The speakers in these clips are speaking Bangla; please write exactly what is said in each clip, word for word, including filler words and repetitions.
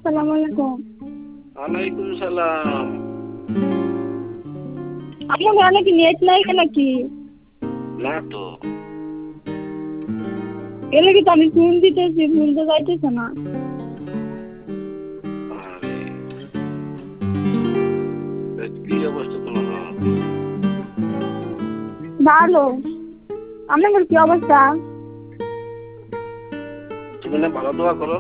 আসসালামু আলাইকুম। ওয়ালাইকুম সালাম। আপনার গানে কি নেট নাই নাকি? না তো। এলে কি তো আমি ফোন দিতেছি, ফোন তো যাইতেছে না। আরে কি অবস্থা তোমার? ভালো। আপনার কি অবস্থা? তুমি না ভালো দোয়া করো।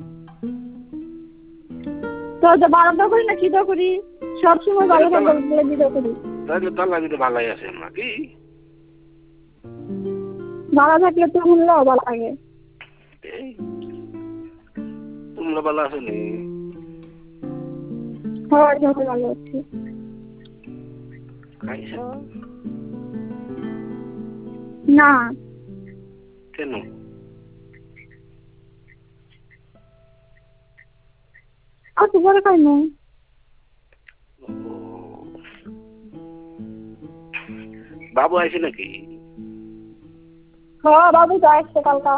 তো তো ভালো তো করি না, কি তো করি, সবসময় ভালো থাকবো বলে দিতে করি। তাহলে তো আল্লাহ কিন্তু ভালোই আছে নাকি? ভালো থাকলে তো শুনলেও ভালো লাগে। তোমরা ভালো আছো নি? হয় যত ভালো আছি। খাইছো? না। কেন? আর তো বড় খাই না। বাবু আইছে নাকি? হ্যাঁ বাবু তো আসছে কালকা।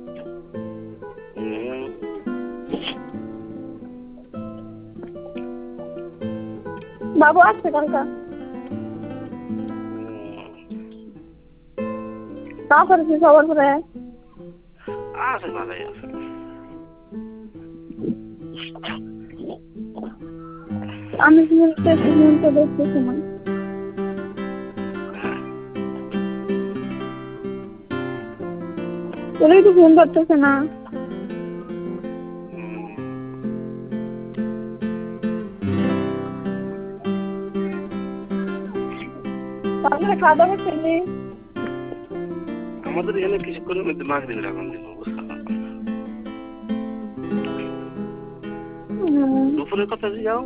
বাবু আসছে কালকা। তা করেছি সবার করে। আছে ভালোই আছে। আমি শুনতে শুনতে দেখতেছি না। তোরা তো ফোন করতেছে না। তাহলে খাওয়া দাওয়া করছিলি? আমাদের এখানে কিছুক্ষণের মধ্যে মাগরিবের আগুন দিব, বুঝছো? দুপুরের কথা যাও।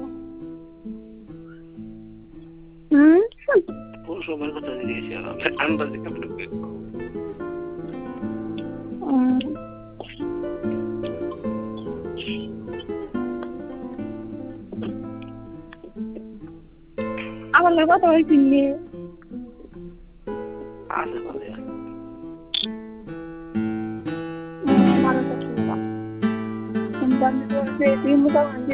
হুম। কোন সময়ের কথা জিজ্ঞেস আন্দাজে কেমন? আমার লোক কথা হয়েছিল। আছে ভালো আছে। ভালো থাকছিল।